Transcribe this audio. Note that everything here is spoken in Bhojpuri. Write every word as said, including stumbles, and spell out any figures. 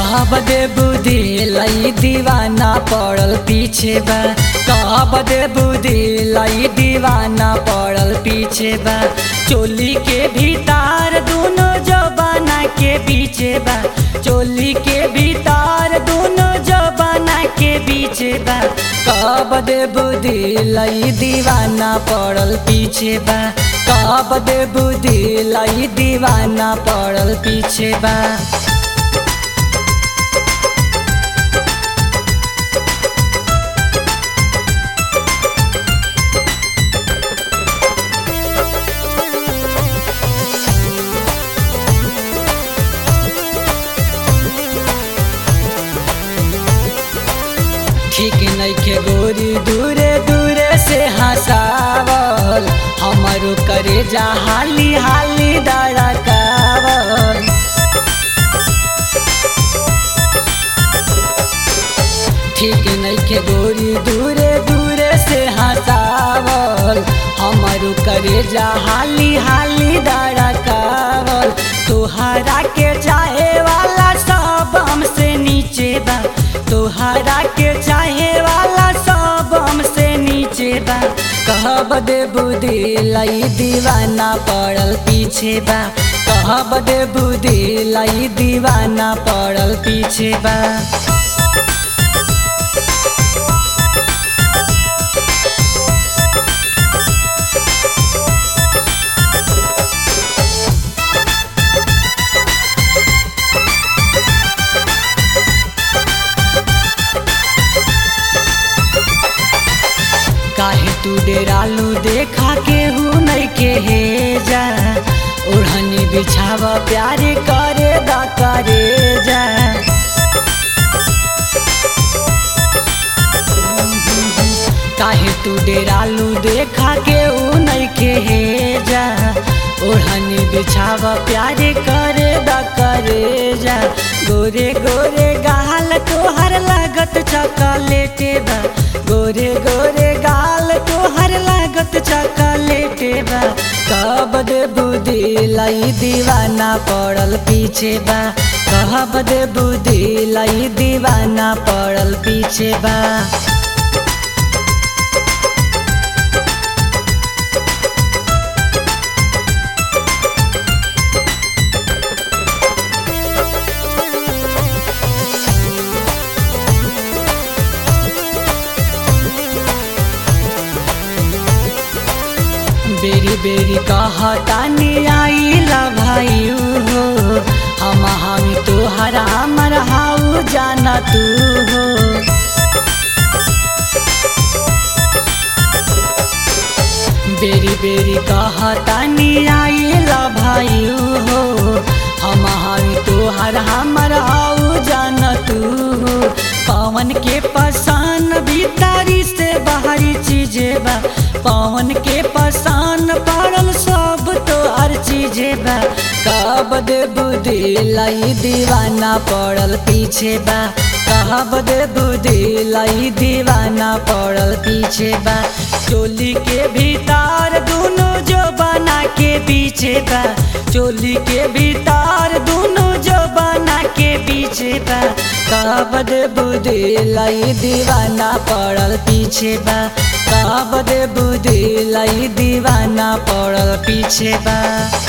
कब दे बुद्धि लाई दीवाना पड़ल पीछे बा। कब दे बुद्धि लाई दीवाना पड़ल पीछे बा। चोली के भीतर दोनों जबाना के पीछे बा। चोली के भीतर दोनों जबाना के पीछे बा। कब दे बुद्धि लाई दीवाना पड़ल पीछे बा। कब दे बुद्धि लाई दीवाना पड़ल पीछे बा। ठीक नइखे गोरी दूरे दूरे से हंसावल। हमारो करे जा हाली हाली धड़कावल। ठीक नइखे गोरी दूरे दूरे से हंसावल। हमारो करे जा हाली हाली धड़कावल। तोहरा के चाहे वाला सब हमसे नीचे बा। तोहरा के चाहे वाला सब हमसे नीचे बा। कहब दे बुद्धि लाई दीवाना पड़ल पीछे बा। कहब दे बुद्धि लाई दीवाना पड़ल पीछे बा। काहे तू डेरालू देखा केहू नइखे हेजा। ओढ़नी बिछावा प्यार करे दा करे जा। काहे तू डेरालू देखा केहू नइखे हेजा। ओढ़नी बिछावा प्यार करे दा करे जा। गोरे गोरे गाल तोहर लागत चॉकलेटे बा। गोरे गोरे गाल तोहर लागत चॉकलेटे बा। कब दे बुद्धि लाई दीवाना पड़ल पीछे बा। कब दे बुद्धि लाई दीवाना पड़ल पीछे बा। बेरी बेरी कहतानी आइला भाई हो। हम हम तोहरा हमर हाउ जाना तू हो। बेरी बेरी कहतानी आइला भाई हो। हम हम तोहरा हमर हाउ जाना तू हो। पवन के पसान भीतरी से बाहरी चीजे बा। पवन के पसान पड़ल सब तो हर चीजे बा। कब दे बुद्धि लाई दीवाना पड़ल पीछे बा। कब दे बुद्धि लाई दीवाना पड़ल पीछे बा। चोली के भीतर दोनों जो बना के पीछे बा। चोली के भीतर दोनों जो बना के पीछे बा। कब दे बुद्धि लाई दीवाना पड़ल पीछे बा। कब दे बुद्धि लाई दीवाना पड़ल पीछे बा।